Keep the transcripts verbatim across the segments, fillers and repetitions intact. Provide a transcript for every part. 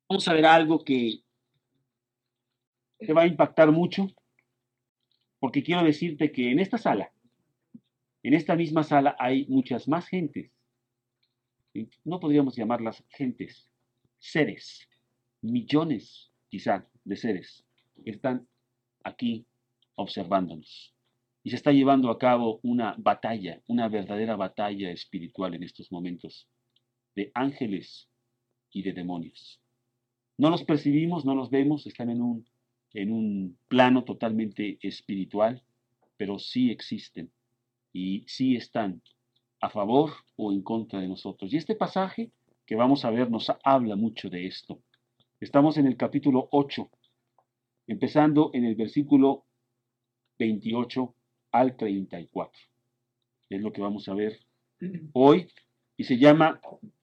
Vamos a ver algo que te va a impactar mucho, porque quiero decirte que en esta sala, en esta misma sala hay muchas más gentes. No podríamos llamarlas gentes, seres, millones quizá de seres que están aquí observándonos. Y se está llevando a cabo una batalla, una verdadera batalla espiritual en estos momentos, de ángeles y de demonios. No los percibimos, no los vemos, están en un, en un plano totalmente espiritual, pero sí existen y sí están a favor o en contra de nosotros. Y este pasaje que vamos a ver nos habla mucho de esto. Estamos en el capítulo ocho, empezando en el versículo veintiocho al treinta y cuatro. Es lo que vamos a ver hoy y se llama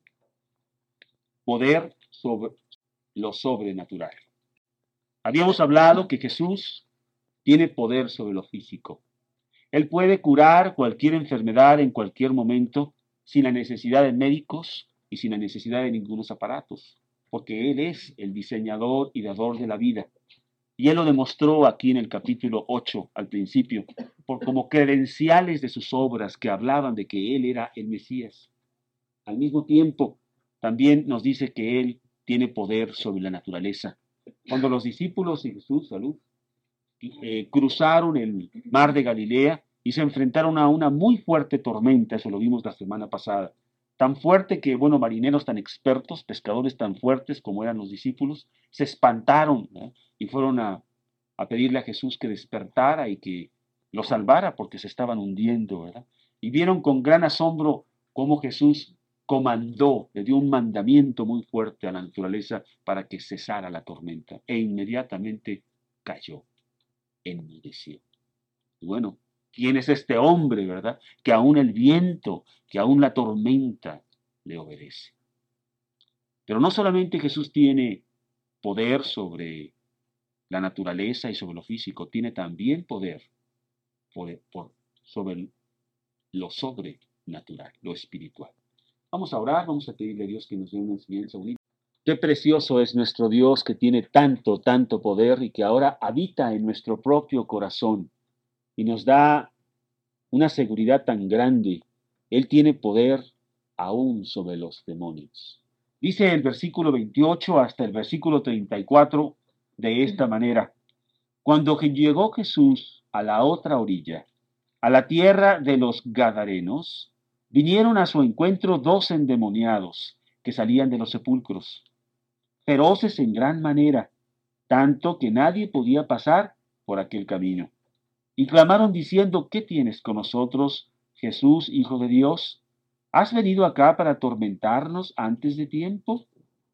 poder sobre lo sobrenatural. Habíamos hablado que Jesús tiene poder sobre lo físico. Él puede curar cualquier enfermedad en cualquier momento sin la necesidad de médicos y sin la necesidad de ningunos aparatos, porque Él es el diseñador y dador de la vida. Y Él lo demostró aquí en el capítulo ocho al principio, por como credenciales de sus obras que hablaban de que Él era el Mesías. Al mismo tiempo, también nos dice que Él tiene poder sobre la naturaleza. Cuando los discípulos de Jesús, salud, eh, cruzaron el mar de Galilea y se enfrentaron a una muy fuerte tormenta, eso lo vimos la semana pasada, tan fuerte que, bueno, marineros tan expertos, pescadores tan fuertes como eran los discípulos, se espantaron, ¿no? Y fueron a, a pedirle a Jesús que despertara y que lo salvara porque se estaban hundiendo, ¿verdad? Y vieron con gran asombro cómo Jesús comandó, le dio un mandamiento muy fuerte a la naturaleza para que cesara la tormenta e inmediatamente cayó, enmudeció. Y bueno, ¿quién es este hombre, verdad? Que aún el viento, que aún la tormenta le obedece. Pero no solamente Jesús tiene poder sobre la naturaleza y sobre lo físico, tiene también poder por, por, sobre lo sobrenatural, lo espiritual. Vamos a orar, vamos a pedirle a Dios que nos dé una enseñanza unida. Qué precioso es nuestro Dios que tiene tanto, tanto poder y que ahora habita en nuestro propio corazón y nos da una seguridad tan grande. Él tiene poder aún sobre los demonios. Dice el versículo veintiocho hasta el versículo treinta y cuatro de esta manera: cuando llegó Jesús a la otra orilla, a la tierra de los Gadarenos, vinieron a su encuentro dos endemoniados que salían de los sepulcros, feroces en gran manera, tanto que nadie podía pasar por aquel camino. Y clamaron diciendo: ¿qué tienes con nosotros, Jesús, Hijo de Dios? ¿Has venido acá para atormentarnos antes de tiempo?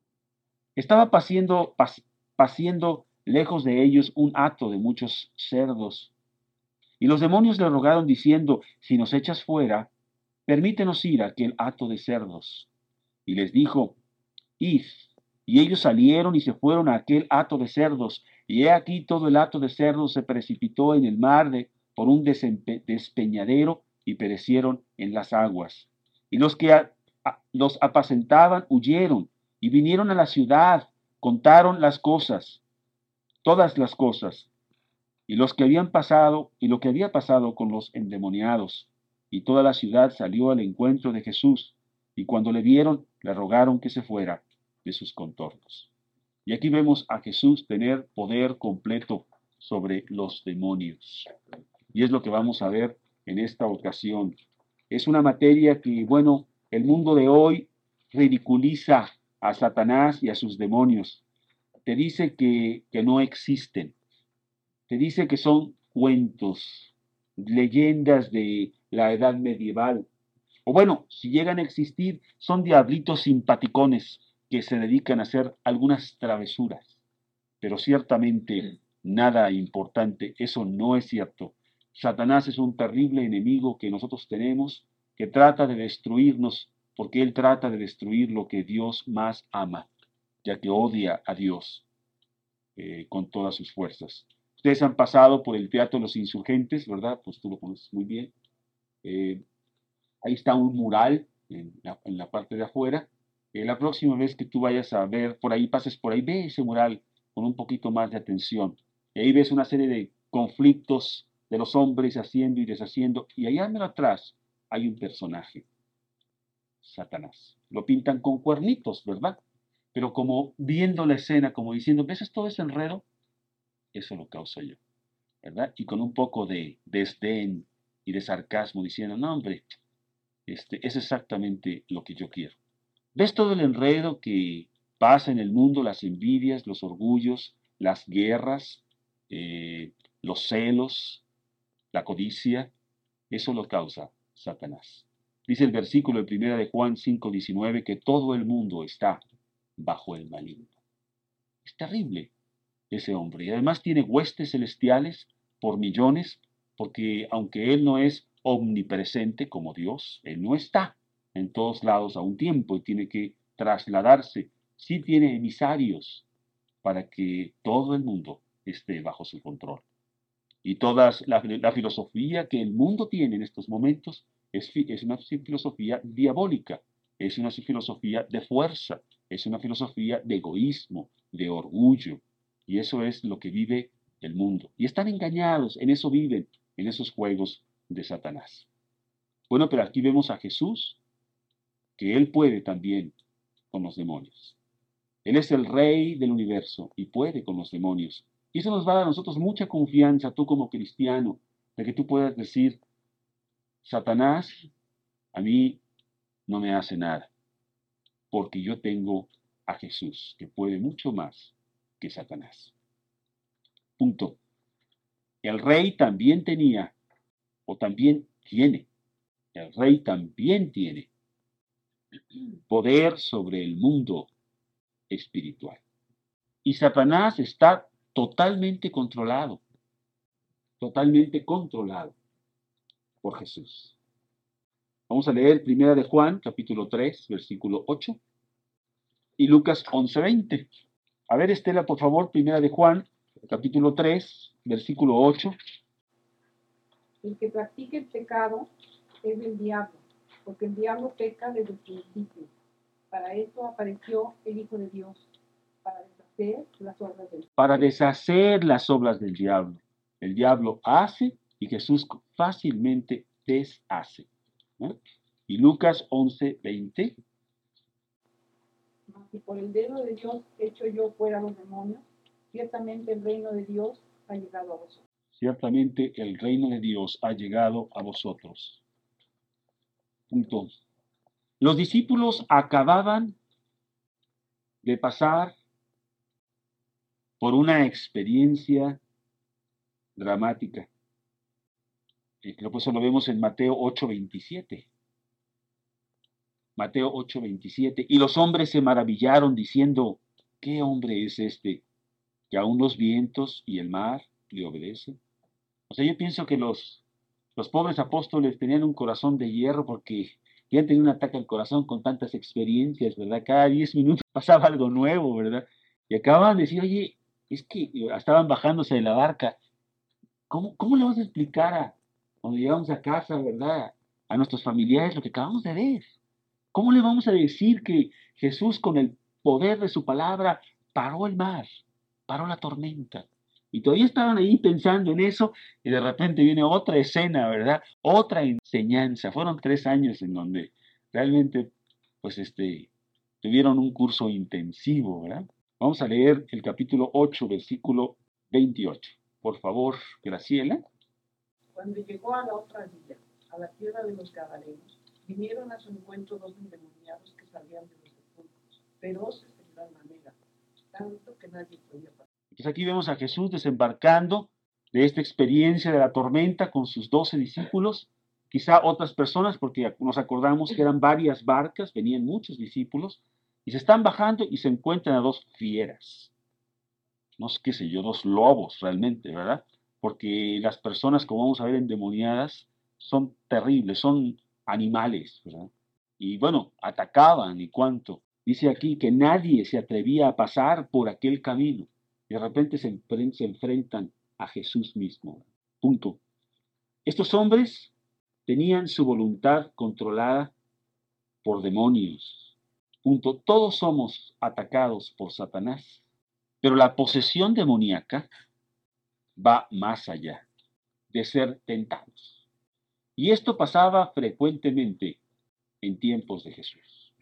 Estaba paciendo, pas, paciendo lejos de ellos un hato de muchos cerdos. Y los demonios le rogaron diciendo: si nos echas fuera, permítenos ir a aquel hato de cerdos. Y les dijo: id. Y ellos salieron y se fueron a aquel hato de cerdos. Y he aquí todo el hato de cerdos se precipitó en el mar de, por un despeñadero y perecieron en las aguas. Y los que a, a, los apacentaban huyeron y vinieron a la ciudad, contaron las cosas, todas las cosas, y los que habían pasado, y lo que había pasado con los endemoniados. Y toda la ciudad salió al encuentro de Jesús, y cuando le vieron, le rogaron que se fuera de sus contornos. Y aquí vemos a Jesús tener poder completo sobre los demonios. Y es lo que vamos a ver en esta ocasión. Es una materia que, bueno, el mundo de hoy ridiculiza a Satanás y a sus demonios. Te dice que, que no existen. Te dice que son cuentos, leyendas de la edad medieval. O bueno, si llegan a existir, son diablitos simpaticones que se dedican a hacer algunas travesuras. Pero ciertamente nada importante, eso no es cierto. Satanás es un terrible enemigo que nosotros tenemos, que trata de destruirnos, porque él trata de destruir lo que Dios más ama, ya que odia a Dios eh, con todas sus fuerzas. Ustedes han pasado por el Teatro de los Insurgentes, ¿verdad? Pues tú lo conoces muy bien. Eh, ahí está un mural en la, en la parte de afuera, Eh, la próxima vez que tú vayas a ver por ahí, pases por ahí, ve ese mural con un poquito más de atención. Y ahí ves una serie de conflictos de los hombres haciendo y deshaciendo. Y allá atrás hay un personaje, Satanás. Lo pintan con cuernitos, ¿verdad? Pero como viendo la escena, como diciendo, ¿ves todo ese enredo? Eso lo causo yo, ¿verdad? Y con un poco de desdén y de sarcasmo diciendo, no, hombre, este, es exactamente lo que yo quiero. ¿Ves todo el enredo que pasa en el mundo, las envidias, los orgullos, las guerras, eh, los celos, la codicia? Eso lo causa Satanás. Dice el versículo de primera de Juan cinco diecinueve que todo el mundo está bajo el maligno. Es terrible ese hombre. Y además tiene huestes celestiales por millones, porque aunque Él no es omnipresente como Dios, Él no está en todos lados a un tiempo y tiene que trasladarse. Sí tiene emisarios para que todo el mundo esté bajo su control. Y toda la, la filosofía que el mundo tiene en estos momentos es, es una filosofía diabólica, es una filosofía de fuerza, es una filosofía de egoísmo, de orgullo. Y eso es lo que vive el mundo. Y están engañados, en eso viven, en esos juegos de Satanás. Bueno, pero aquí vemos a Jesús, que Él puede también con los demonios. Él es el rey del universo y puede con los demonios. Y eso nos va a dar a nosotros mucha confianza, tú como cristiano, de que tú puedas decir, Satanás a mí no me hace nada, porque yo tengo a Jesús, que puede mucho más que Satanás. Punto. El rey también tenía, o también tiene, el rey también tiene poder sobre el mundo espiritual. Y Satanás está totalmente controlado, totalmente controlado por Jesús. Vamos a leer Primera de Juan, capítulo tres, versículo ocho, y Lucas once, veinte. A ver, Estela, por favor, Primera de Juan, capítulo tres, versículo ocho. El que practica el pecado es del diablo, porque el diablo peca desde el principio. Para eso apareció el Hijo de Dios, para deshacer las obras del diablo. Para deshacer las obras del diablo. El diablo hace y Jesús fácilmente deshace. ¿No? Y Lucas once, veinte. Y por el dedo de Dios echo yo fuera los demonios, ciertamente el reino de Dios ha llegado a vosotros. Ciertamente el reino de Dios ha llegado a vosotros. Punto. Los discípulos acababan de pasar por una experiencia dramática. Eh, creo que eso lo vemos en Mateo ocho, veintisiete. Mateo ocho, veintisiete. Y los hombres se maravillaron diciendo, ¿qué hombre es este que aún los vientos y el mar le obedecen? O sea, yo pienso que los, los pobres apóstoles tenían un corazón de hierro porque ya han tenido un ataque al corazón con tantas experiencias, ¿verdad? Cada diez minutos pasaba algo nuevo, ¿verdad? Y acababan de decir, oye, es que estaban bajándose de la barca. ¿Cómo, cómo le vamos a explicar a, cuando llegamos a casa, ¿verdad? A nuestros familiares lo que acabamos de ver. ¿Cómo le vamos a decir que Jesús con el poder de su palabra paró el mar, paró la tormenta? Y todavía estaban ahí pensando en eso y de repente viene otra escena, ¿verdad? Otra enseñanza. Fueron tres años en donde realmente, pues, este, tuvieron un curso intensivo, ¿verdad? Vamos a leer el capítulo ocho, versículo veintiocho. Por favor, Graciela. Cuando llegó a la otra orilla, a la tierra de los Gadarenos, vinieron a su encuentro dos endemoniados que salían de los sepulcros, feroces en gran manera, tanto que nadie podía pasar. Entonces aquí vemos a Jesús desembarcando de esta experiencia de la tormenta con sus doce discípulos, quizá otras personas, porque nos acordamos que eran varias barcas, venían muchos discípulos, y se están bajando y se encuentran a dos fieras, no sé qué sé yo, dos lobos realmente, ¿verdad? Porque las personas, como vamos a ver, endemoniadas, son terribles, son animales, ¿verdad? Y bueno, atacaban y cuánto. Dice aquí que nadie se atrevía a pasar por aquel camino. De repente se, enfren- se enfrentan a Jesús mismo. Punto. Estos hombres tenían su voluntad controlada por demonios. Punto. Todos somos atacados por Satanás, pero la posesión demoníaca va más allá de ser tentados. Y esto pasaba frecuentemente en tiempos de Jesús.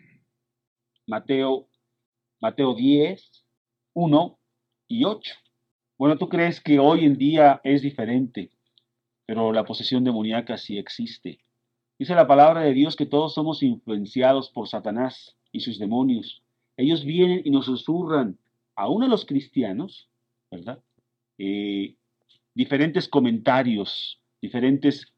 Mateo, Mateo diez, uno y ocho. Bueno, tú crees que hoy en día es diferente, pero la posesión demoníaca sí existe. Dice la palabra de Dios que todos somos influenciados por Satanás y sus demonios. Ellos vienen y nos susurran, aún a los cristianos, ¿verdad? Eh, diferentes comentarios, diferentes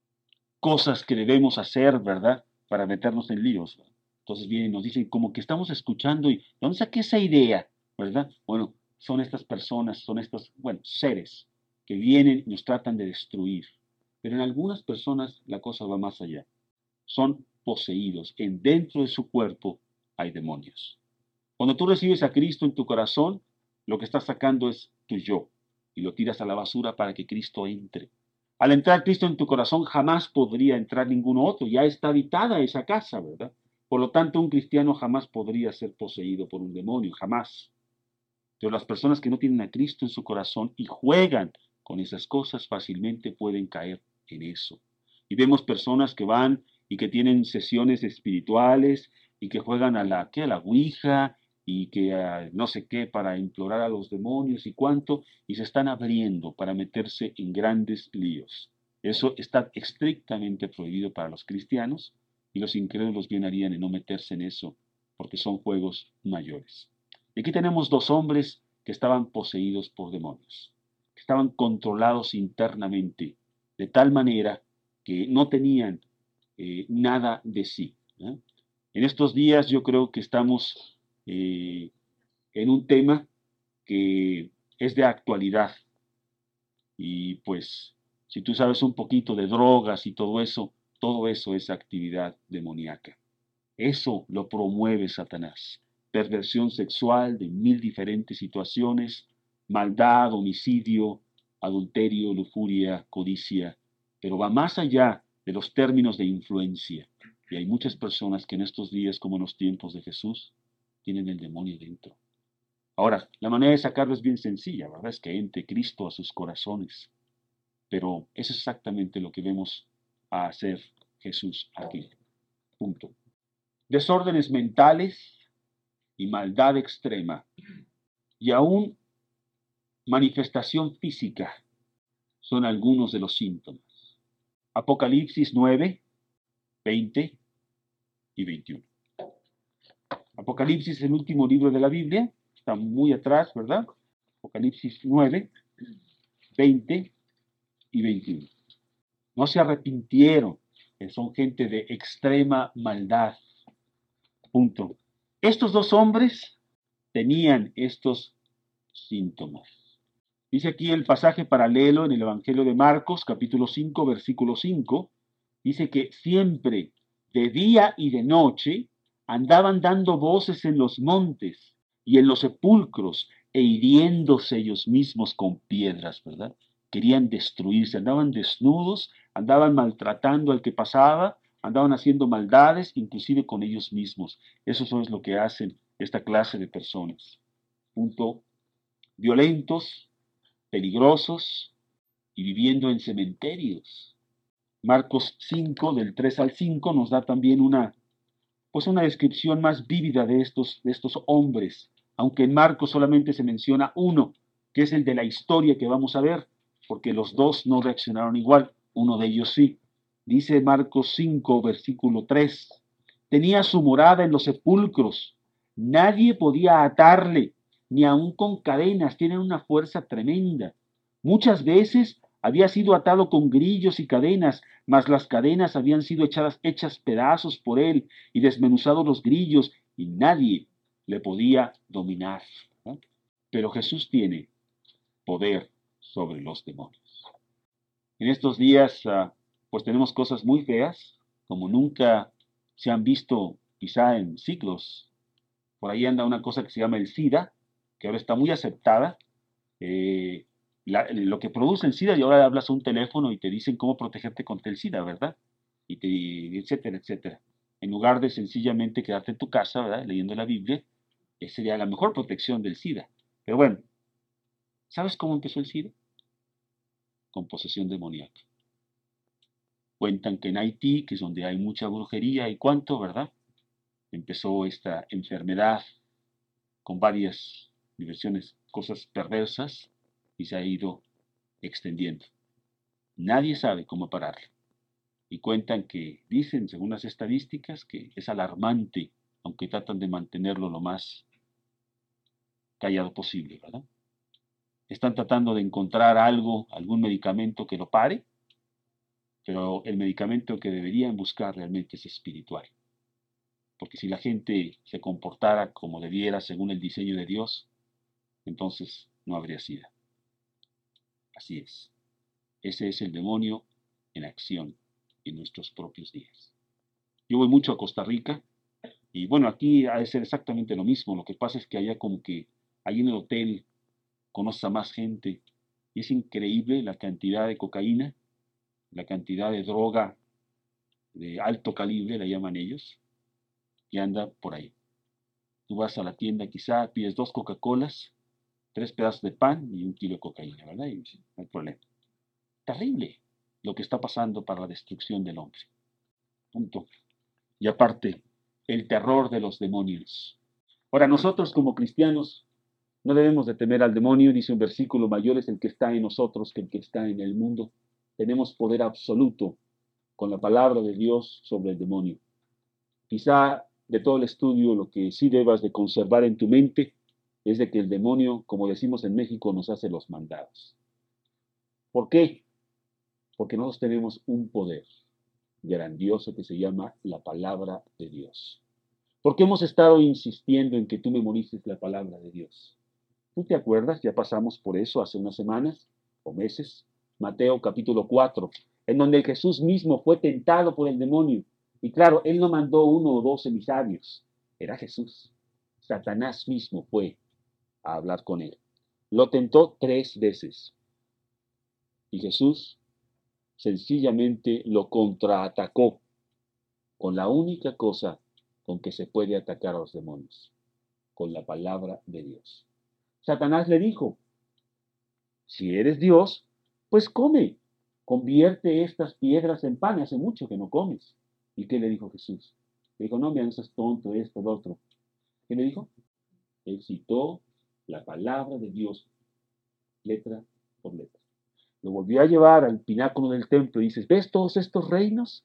cosas que debemos hacer, ¿verdad? Para meternos en líos. Entonces vienen y nos dicen como que estamos escuchando y ¿de dónde saqué esa idea? ¿Verdad? Bueno, son estas personas, son estos, bueno, seres que vienen y nos tratan de destruir. Pero en algunas personas la cosa va más allá. Son poseídos. En dentro de su cuerpo hay demonios. Cuando tú recibes a Cristo en tu corazón, lo que estás sacando es tu yo y lo tiras a la basura para que Cristo entre. Al entrar Cristo en tu corazón jamás podría entrar ninguno otro, ya está habitada esa casa, ¿verdad? Por lo tanto, un cristiano jamás podría ser poseído por un demonio, jamás. Pero las personas que no tienen a Cristo en su corazón y juegan con esas cosas fácilmente pueden caer en eso. Y vemos personas que van y que tienen sesiones espirituales y que juegan a la, ¿qué? A la Ouija y que uh, no sé qué para implorar a los demonios y cuánto, y se están abriendo para meterse en grandes líos. Eso está estrictamente prohibido para los cristianos y los incrédulos bien harían en no meterse en eso porque son juegos mayores. Y aquí tenemos dos hombres que estaban poseídos por demonios, que estaban controlados internamente, de tal manera que no tenían eh, nada de sí. ¿eh? En estos días yo creo que estamos eh, en un tema que es de actualidad. Y pues, si tú sabes un poquito de drogas y todo eso, todo eso es actividad demoníaca. Eso lo promueve Satanás. Perversión sexual de mil diferentes situaciones, maldad, homicidio, adulterio, lujuria, codicia, pero va más allá de los términos de influencia. Y hay muchas personas que en estos días, como en los tiempos de Jesús, tienen el demonio dentro. Ahora, la manera de sacarlo es bien sencilla, ¿verdad? Es que entre Cristo a sus corazones. Pero eso es exactamente lo que vemos a hacer Jesús aquí. Punto. Desórdenes mentales y maldad extrema, y aún manifestación física son algunos de los síntomas. Apocalipsis nueve, veinte y veintiuno. Apocalipsis es el último libro de la Biblia, está muy atrás, ¿verdad? Apocalipsis nueve, veinte y veintiuno. No se arrepintieron, son gente de extrema maldad. Punto. Estos dos hombres tenían estos síntomas. Dice aquí el pasaje paralelo en el Evangelio de Marcos, capítulo cinco, versículo cinco. Dice que siempre, de día y de noche, andaban dando voces en los montes y en los sepulcros e hiriéndose ellos mismos con piedras, ¿verdad? Querían destruirse, andaban desnudos, andaban maltratando al que pasaba, andaban haciendo maldades, inclusive con ellos mismos. Eso es lo que hacen esta clase de personas. Punto. Violentos, peligrosos y viviendo en cementerios. Marcos cinco, del tres al cinco, nos da también una, pues una descripción más vívida de estos, de estos hombres, aunque en Marcos solamente se menciona uno, que es el de la historia que vamos a ver, porque los dos no reaccionaron igual, uno de ellos sí. Dice Marcos cinco, versículo tres, tenía su morada en los sepulcros, nadie podía atarle, ni aun con cadenas, tienen una fuerza tremenda. Muchas veces había sido atado con grillos y cadenas, mas las cadenas habían sido echadas, hechas pedazos por él y desmenuzados los grillos, y nadie le podía dominar. ¿no? Pero Jesús tiene poder sobre los demonios. En estos días, uh, pues tenemos cosas muy feas, como nunca se han visto quizá en siglos. Por ahí anda una cosa que se llama el SIDA, que ahora está muy aceptada. Eh, la, lo que produce el SIDA, y ahora hablas a un teléfono y te dicen cómo protegerte contra el SIDA, ¿verdad? Y te, etcétera, etcétera. En lugar de sencillamente quedarte en tu casa, ¿verdad?, leyendo la Biblia, esa sería la mejor protección del SIDA. Pero bueno, ¿sabes cómo empezó el SIDA? Con posesión demoníaca. Cuentan que en Haití, que es donde hay mucha brujería y cuánto, ¿verdad?, empezó esta enfermedad con varias diversiones, cosas perversas, y se ha ido extendiendo. Nadie sabe cómo pararlo. Y cuentan que, dicen, según las estadísticas, que es alarmante, aunque tratan de mantenerlo lo más callado posible, ¿verdad? Están tratando de encontrar algo, algún medicamento que lo pare, pero el medicamento que deberían buscar realmente es espiritual. Porque si la gente se comportara como debiera según el diseño de Dios, entonces no habría SIDA. Así es. Ese es el demonio en acción en nuestros propios días. Yo voy mucho a Costa Rica y bueno, aquí ha de ser exactamente lo mismo. Lo que pasa es que allá como que ahí en el hotel conoces a más gente y es increíble la cantidad de cocaína, la cantidad de droga de alto calibre, la llaman ellos, que anda por ahí. Tú vas a la tienda quizá, pides dos Coca-Colas, tres pedazos de pan y un kilo de cocaína, ¿verdad? Y no hay problema. Terrible lo que está pasando para la destrucción del hombre. Punto. Y aparte, el terror de los demonios. Ahora, nosotros como cristianos no debemos de temer al demonio, dice un versículo, mayor es el que está en nosotros que el que está en el mundo. Tenemos poder absoluto con la palabra de Dios sobre el demonio. Quizá de todo el estudio lo que sí debas de conservar en tu mente es de que el demonio, como decimos en México, nos hace los mandados. ¿Por qué? Porque nosotros tenemos un poder grandioso que se llama la palabra de Dios. ¿Por qué hemos estado insistiendo en que tú memorices la palabra de Dios? ¿Tú te acuerdas? Ya pasamos por eso hace unas semanas o meses. Mateo capítulo cuatro, en donde Jesús mismo fue tentado por el demonio. Y claro, él no mandó uno o dos emisarios, era Jesús. Satanás mismo fue a hablar con él. Lo tentó tres veces. Y Jesús sencillamente lo contraatacó con la única cosa con que se puede atacar a los demonios, con la palabra de Dios. Satanás le dijo, si eres Dios, pues come, convierte estas piedras en pan, hace mucho que no comes. ¿Y qué le dijo Jesús? Le dijo, no, me haces tonto, esto, lo otro. ¿Qué le dijo? Él citó la palabra de Dios, letra por letra. Lo volvió a llevar al pináculo del templo y dices, ¿ves todos estos reinos?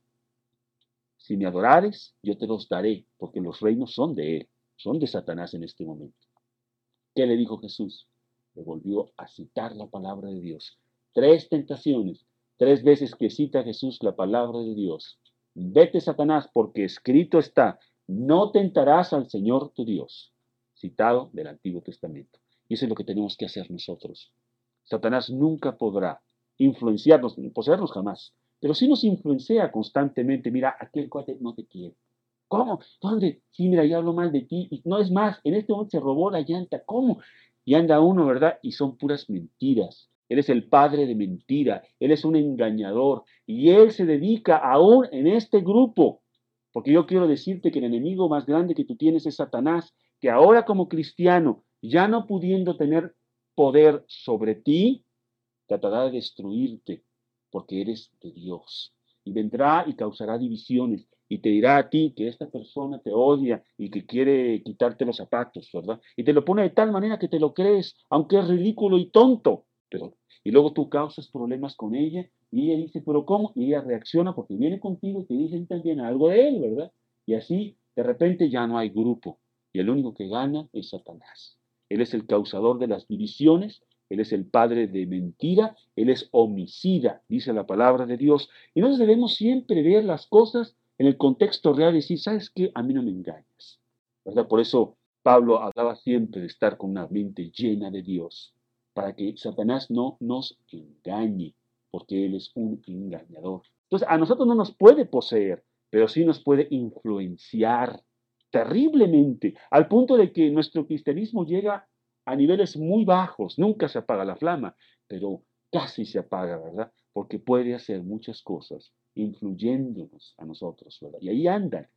Si me adorares, yo te los daré, porque los reinos son de él, son de Satanás en este momento. ¿Qué le dijo Jesús? Le volvió a citar la palabra de Dios. Tres tentaciones, tres veces que cita Jesús la palabra de Dios. Vete, Satanás, porque escrito está, no tentarás al Señor tu Dios. Citado del Antiguo Testamento. Y eso es lo que tenemos que hacer nosotros. Satanás nunca podrá influenciarnos, poseernos jamás, pero sí nos influencia constantemente. Mira, aquel cuate no te quiere. ¿Cómo? ¿Dónde? Sí, mira, yo hablo mal de ti. Y no es más, en este momento se robó la llanta. ¿Cómo? Y anda uno, ¿verdad? Y son puras mentiras. Él es el padre de mentira. Él es un engañador. Y él se dedica aún en este grupo. Porque yo quiero decirte que el enemigo más grande que tú tienes es Satanás, que ahora como cristiano, ya no pudiendo tener poder sobre ti, tratará de destruirte, porque eres de Dios. Y vendrá y causará divisiones, y te dirá a ti que esta persona te odia y que quiere quitarte los zapatos, ¿verdad? Y te lo pone de tal manera que te lo crees, aunque es ridículo y tonto. Pero, y luego tú causas problemas con ella, y ella dice, ¿pero cómo? Y ella reacciona porque viene contigo y te dice también algo de él, ¿verdad? Y así, de repente ya no hay grupo, y el único que gana es Satanás. Él es el causador de las divisiones, él es el padre de mentira, él es homicida, dice la palabra de Dios. Y nosotros debemos siempre ver las cosas en el contexto real y decir, ¿sabes qué? A mí no me engañas, ¿verdad? Por eso Pablo hablaba siempre de estar con una mente llena de Dios, para que Satanás no nos engañe, porque él es un engañador. Entonces, a nosotros no nos puede poseer, pero sí nos puede influenciar terriblemente, al punto de que nuestro cristianismo llega a niveles muy bajos, nunca se apaga la flama, pero casi se apaga, ¿verdad? Porque puede hacer muchas cosas, influyéndonos a nosotros, ¿verdad? Y ahí andan,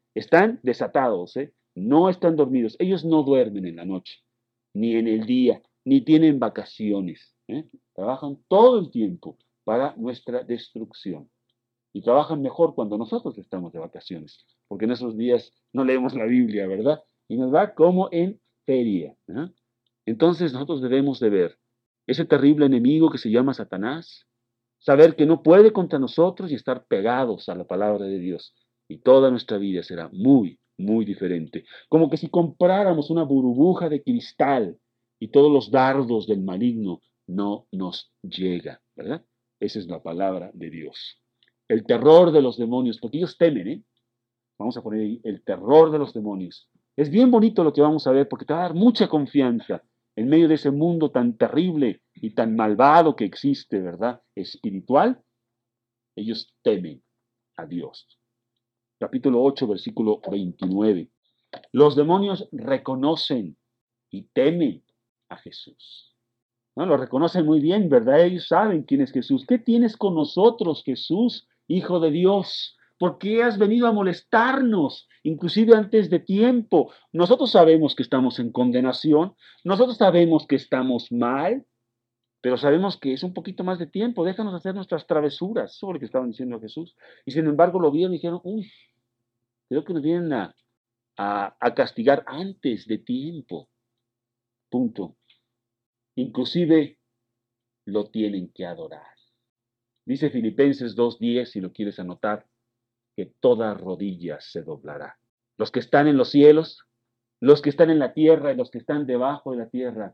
Están desatados, ¿eh? No están dormidos. Ellos no duermen en la noche, ni en el día, ni tienen vacaciones. ¿eh? Trabajan todo el tiempo para nuestra destrucción. Y trabajan mejor cuando nosotros estamos de vacaciones, porque en esos días no leemos la Biblia, ¿verdad? Y nos va como en feria. ¿eh? Entonces nosotros debemos de ver ese terrible enemigo que se llama Satanás, saber que no puede contra nosotros y estar pegados a la palabra de Dios. Y toda nuestra vida será muy, muy diferente. Como que si compráramos una burbuja de cristal y todos los dardos del maligno no nos llega, ¿verdad? Esa es la palabra de Dios. El terror de los demonios, porque ellos temen, ¿eh? Vamos a poner ahí el terror de los demonios. Es bien bonito lo que vamos a ver porque te va a dar mucha confianza en medio de ese mundo tan terrible y tan malvado que existe, ¿verdad? Espiritual. Ellos temen a Dios. Capítulo ocho, versículo veintinueve. Los demonios reconocen y temen a Jesús. ¿No? Lo reconocen muy bien, ¿verdad? Ellos saben quién es Jesús. ¿Qué tienes con nosotros, Jesús, Hijo de Dios? ¿Por qué has venido a molestarnos, inclusive antes de tiempo? Nosotros sabemos que estamos en condenación, nosotros sabemos que estamos mal, pero sabemos que es un poquito más de tiempo, déjanos hacer nuestras travesuras. Eso es lo que estaban diciendo a Jesús. Y sin embargo lo vieron y dijeron, uy, creo que nos vienen a, a, a castigar antes de tiempo. Punto. Inclusive lo tienen que adorar. Dice Filipenses dos diez, si lo quieres anotar, que toda rodilla se doblará. Los que están en los cielos, los que están en la tierra y los que están debajo de la tierra,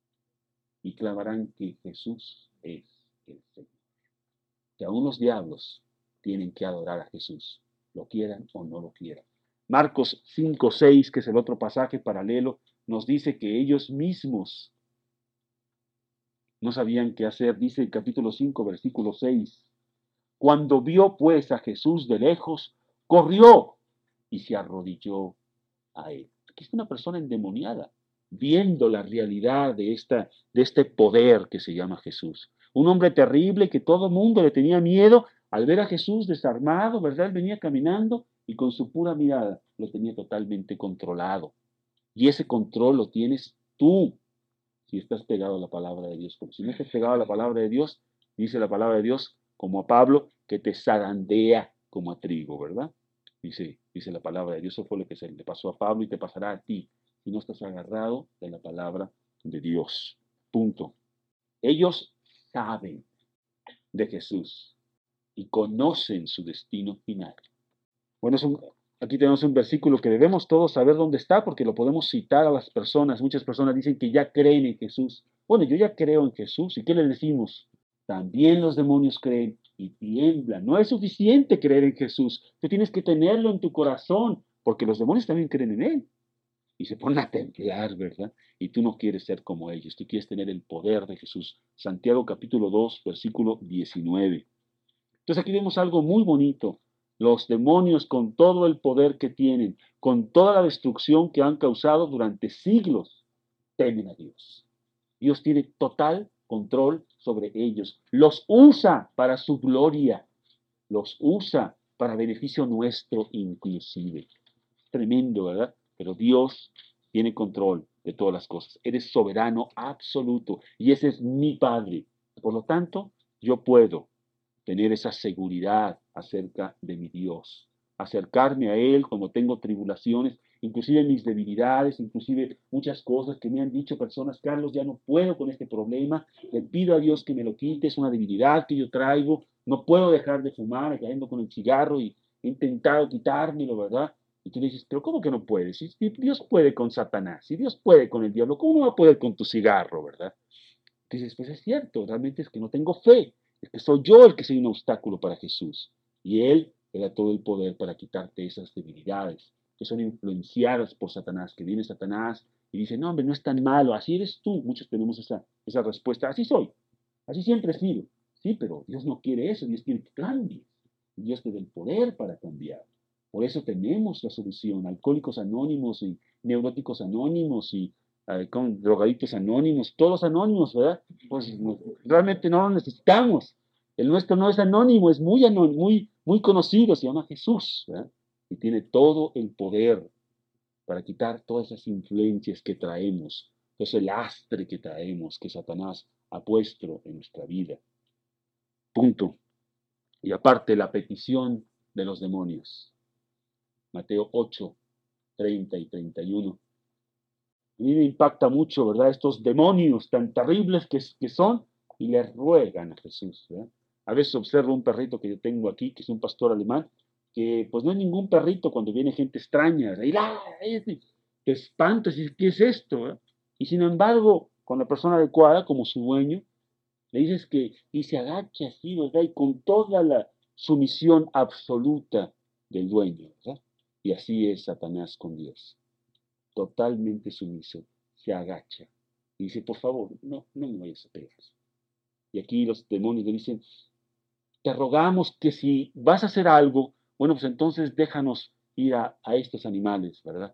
y clamarán que Jesús es el Señor. Que aún los diablos tienen que adorar a Jesús, lo quieran o no lo quieran. Marcos cinco seis, que es el otro pasaje paralelo, nos dice que ellos mismos no sabían qué hacer. Dice el capítulo cinco, versículo seis. Cuando vio pues a Jesús de lejos, corrió y se arrodilló a él. Aquí es una persona endemoniada, viendo la realidad de, esta, de este poder que se llama Jesús. Un hombre terrible que todo el mundo le tenía miedo al ver a Jesús desarmado, ¿verdad? Él venía caminando y con su pura mirada lo tenía totalmente controlado. Y ese control lo tienes tú si estás pegado a la palabra de Dios. Porque si no estás pegado a la palabra de Dios, dice la palabra de Dios, como a Pablo, que te zarandea como a trigo, ¿verdad? Dice, dice la palabra de Dios, eso fue lo que se le pasó a Pablo y te pasará a ti, si no estás agarrado de la palabra de Dios. Punto. Ellos saben de Jesús y conocen su destino final. Bueno, es un, aquí tenemos un versículo que debemos todos saber dónde está porque lo podemos citar a las personas. Muchas personas dicen que ya creen en Jesús. Bueno, yo ya creo en Jesús. ¿Y qué les decimos? También los demonios creen y tiemblan. No es suficiente creer en Jesús. Tú tienes que tenerlo en tu corazón porque los demonios también creen en Él. Y se ponen a temblar, ¿verdad? Y tú no quieres ser como ellos. Tú quieres tener el poder de Jesús. Santiago capítulo dos, versículo diecinueve. Entonces aquí vemos algo muy bonito. Los demonios con todo el poder que tienen, con toda la destrucción que han causado durante siglos, temen a Dios. Dios tiene total control sobre ellos. Los usa para su gloria. Los usa para beneficio nuestro inclusive. Tremendo, ¿verdad? Pero Dios tiene control de todas las cosas. Eres soberano absoluto y ese es mi Padre. Por lo tanto, yo puedo tener esa seguridad acerca de mi Dios, acercarme a Él cuando tengo tribulaciones, inclusive mis debilidades, inclusive muchas cosas que me han dicho personas, Carlos, ya no puedo con este problema, le pido a Dios que me lo quite, es una debilidad que yo traigo, no puedo dejar de fumar, cayendo con el cigarro y he intentado quitármelo, ¿verdad? Y tú le dices, pero ¿cómo que no puedes? Si Dios puede con Satanás, si Dios puede con el diablo, ¿cómo no va a poder con tu cigarro, verdad? Dices, pues es cierto, realmente es que no tengo fe, es que soy yo el que soy un obstáculo para Jesús. Y Él le da todo el poder para quitarte esas debilidades que son influenciadas por Satanás, que viene Satanás y dice, no hombre, no es tan malo, así eres tú. Muchos tenemos esa, esa respuesta, así soy, así siempre he sido. Sí, pero Dios no quiere eso, Dios quiere que cambies. Dios te da el poder para cambiar. Por eso tenemos la solución, Alcohólicos Anónimos y Neuróticos Anónimos y con drogadictos anónimos, todos anónimos, ¿verdad? Pues no, realmente no lo necesitamos. El nuestro no es anónimo, es muy anónimo, muy, muy conocido, se llama Jesús, ¿verdad? y tiene todo el poder para quitar todas esas influencias que traemos, todo ese lastre que traemos, que Satanás ha puesto en nuestra vida. Punto. Y aparte la petición de los demonios. Mateo ocho, treinta y treinta y uno. A mí me impacta mucho, ¿verdad? Estos demonios tan terribles que, que son y le ruegan a Jesús, ¿verdad? A veces observo un perrito que yo tengo aquí, que es un pastor alemán, que pues no es ningún perrito cuando viene gente extraña, ¿verdad? Y ¡la! Te espantas y dices, ¿qué es esto? ¿verdad? Y sin embargo, con la persona adecuada, como su dueño, le dices que, y se agacha así, ¿verdad? Y con toda la sumisión absoluta del dueño, ¿verdad? Y así es Satanás con Dios. Totalmente sumiso, se agacha y dice, por favor, no, no me vayas a pegar. Y aquí los demonios le dicen, te rogamos que si vas a hacer algo, bueno, pues entonces déjanos ir a, a estos animales, ¿verdad?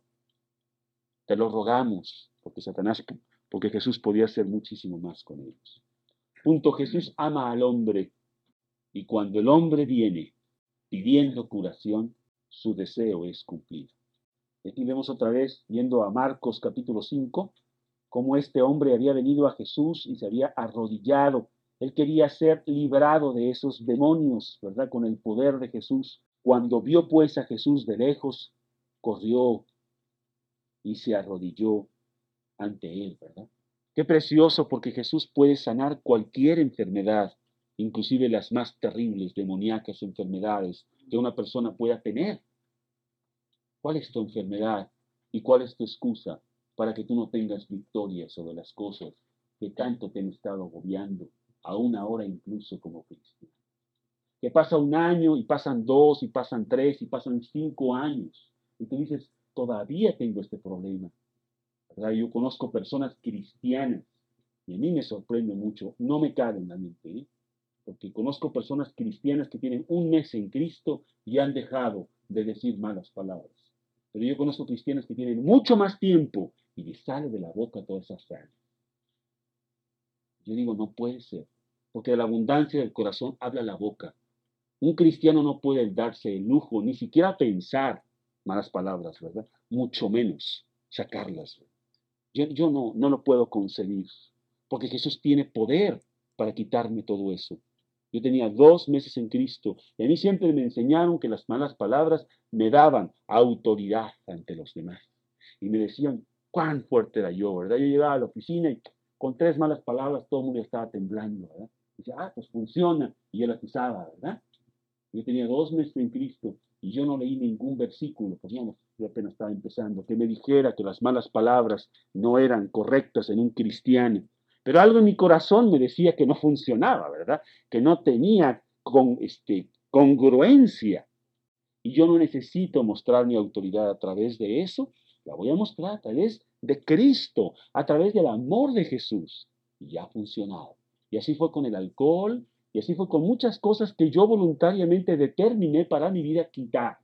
Te lo rogamos, porque Satanás, porque Jesús podía hacer muchísimo más con ellos. Punto, Jesús ama al hombre y cuando el hombre viene pidiendo curación, su deseo es cumplido. Aquí vemos otra vez, yendo a Marcos capítulo cinco, cómo este hombre había venido a Jesús y se había arrodillado. Él quería ser librado de esos demonios, ¿verdad? Con el poder de Jesús. Cuando vio pues a Jesús de lejos, corrió y se arrodilló ante él, ¿verdad? Qué precioso, porque Jesús puede sanar cualquier enfermedad, inclusive las más terribles, demoníacas enfermedades que una persona pueda tener. ¿Cuál es tu enfermedad y cuál es tu excusa para que tú no tengas victoria sobre las cosas que tanto te han estado agobiando, aún ahora incluso como cristiano? Que pasa un año y pasan dos y pasan tres y pasan cinco años y tú dices, todavía tengo este problema. ¿Verdad? Yo conozco personas cristianas y a mí me sorprende mucho, no me cabe en la mente, ¿eh? Porque conozco personas cristianas que tienen un mes en Cristo y han dejado de decir malas palabras. Pero yo conozco cristianos que tienen mucho más tiempo y les sale de la boca toda esa sangre. Yo digo, no puede ser, porque de la abundancia del corazón habla la boca. Un cristiano no puede darse el lujo, ni siquiera pensar malas palabras, ¿verdad? Mucho menos sacarlas. Yo, yo no, no lo puedo concebir, porque Jesús tiene poder para quitarme todo eso. Yo tenía dos meses en Cristo y a mí siempre me enseñaron que las malas palabras me daban autoridad ante los demás. Y me decían cuán fuerte era yo, ¿verdad? Yo llegaba a la oficina y con tres malas palabras todo el mundo estaba temblando, ¿verdad? Y decía, ah, pues funciona. Y yo las usaba, ¿verdad? Yo tenía dos meses en Cristo y yo no leí ningún versículo, porque yo apenas estaba empezando, que me dijera que las malas palabras no eran correctas en un cristiano. Pero algo en mi corazón me decía que no funcionaba, ¿verdad? Que no tenía con, este, congruencia. Y yo no necesito mostrar mi autoridad a través de eso, la voy a mostrar a través de Cristo, a través del amor de Jesús. Y ya ha funcionado. Y así fue con el alcohol, y así fue con muchas cosas que yo voluntariamente determiné para mi vida quitar.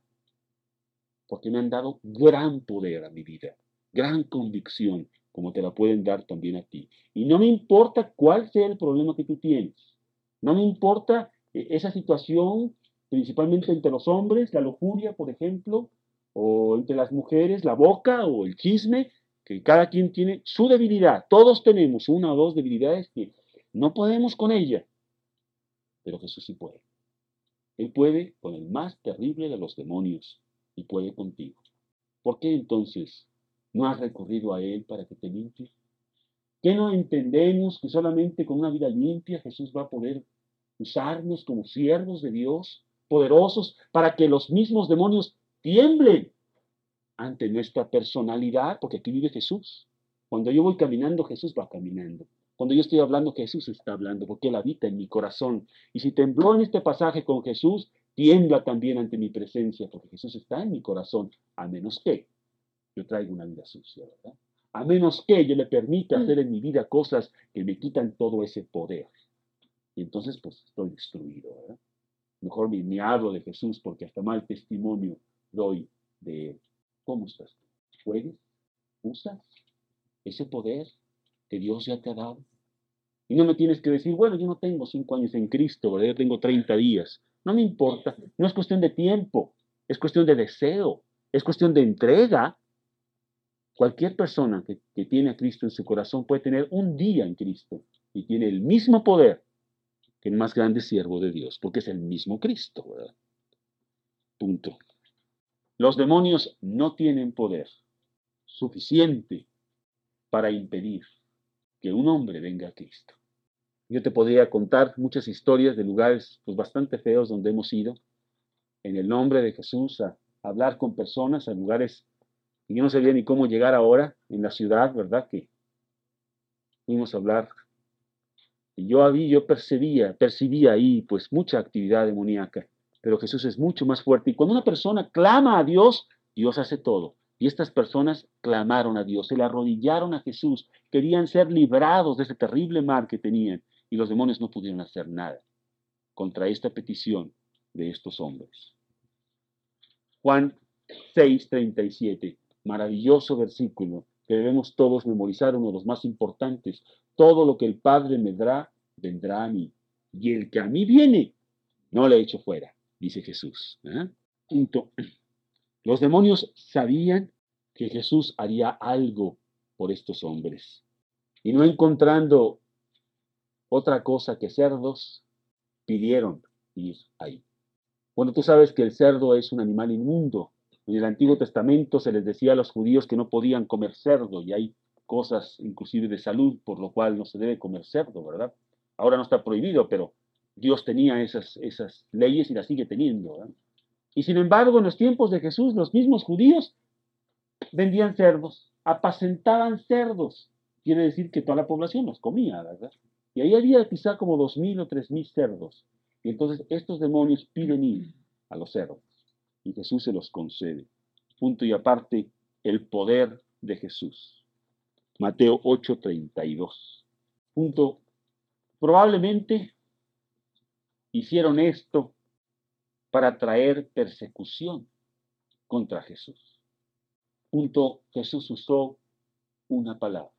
Porque me han dado gran poder a mi vida, gran convicción, como te la pueden dar también a ti. Y no me importa cuál sea el problema que tú tienes. No me importa eh, esa situación, principalmente entre los hombres, la lujuria, por ejemplo, o entre las mujeres, la boca o el chisme, que cada quien tiene su debilidad. Todos tenemos una o dos debilidades que no podemos con ella, pero Jesús sí puede. Él puede con el más terrible de los demonios y puede contigo. ¿Por qué entonces no has recurrido a Él para que te limpie? ¿Qué no entendemos que solamente con una vida limpia Jesús va a poder usarnos como siervos de Dios, poderosos, para que los mismos demonios tiemblen ante nuestra personalidad? Porque aquí vive Jesús. Cuando yo voy caminando, Jesús va caminando. Cuando yo estoy hablando, Jesús está hablando, porque Él habita en mi corazón. Y si tembló en este pasaje con Jesús, tiembla también ante mi presencia, porque Jesús está en mi corazón, a menos que yo traiga una vida sucia, ¿verdad? A menos que yo le permita hacer en mi vida cosas que me quitan todo ese poder. Y entonces, pues, estoy destruido, ¿verdad? Mejor ni, ni hablo de Jesús, porque hasta mal testimonio doy de Él. ¿Cómo estás tú? ¿Puedes? ¿Usas ese poder que Dios ya te ha dado? Y no me tienes que decir, bueno, yo no tengo cinco años en Cristo, ¿verdad? Yo tengo treinta días. No me importa, no es cuestión de tiempo. es cuestión de deseo, es cuestión de entrega. Cualquier persona que, que tiene a Cristo en su corazón puede tener un día en Cristo y tiene el mismo poder que el más grande siervo de Dios, porque es el mismo Cristo, ¿verdad? Punto. Los demonios no tienen poder suficiente para impedir que un hombre venga a Cristo. Yo te podría contar muchas historias de lugares pues, bastante feos donde hemos ido en el nombre de Jesús a, a hablar con personas, a lugares que yo no sabía ni cómo llegar ahora en la ciudad, ¿verdad? Que fuimos a hablar. Y yo, había, yo percibía, percibía ahí pues mucha actividad demoníaca, pero Jesús es mucho más fuerte. Y cuando una persona clama a Dios, Dios hace todo. Y estas personas clamaron a Dios, se le arrodillaron a Jesús, querían ser librados de ese terrible mal que tenían. Y los demonios no pudieron hacer nada contra esta petición de estos hombres. Juan seis, treinta y siete, maravilloso versículo que debemos todos memorizar, uno de los más importantes. Todo lo que el Padre me dará, vendrá a mí. Y el que a mí viene, no le echo fuera, dice Jesús. ¿Eh? Punto. Los demonios sabían que Jesús haría algo por estos hombres. Y no encontrando otra cosa que cerdos, pidieron ir ahí. Bueno, tú sabes que el cerdo es un animal inmundo. En el Antiguo Testamento se les decía a los judíos que no podían comer cerdo, y hay cosas inclusive de salud por lo cual no se debe comer cerdo, ¿verdad? Ahora no está prohibido, pero Dios tenía esas, esas leyes y las sigue teniendo, ¿verdad? Y sin embargo, en los tiempos de Jesús, los mismos judíos vendían cerdos, apacentaban cerdos. Quiere decir que toda la población los comía, ¿verdad? Y ahí había quizá como dos mil o tres mil cerdos. Y entonces estos demonios piden ir a los cerdos. Y Jesús se los concede. Punto y aparte, el poder de Jesús. Mateo ocho, treinta y dos. Punto. Probablemente hicieron esto para traer persecución contra Jesús. Punto. Jesús usó una palabra.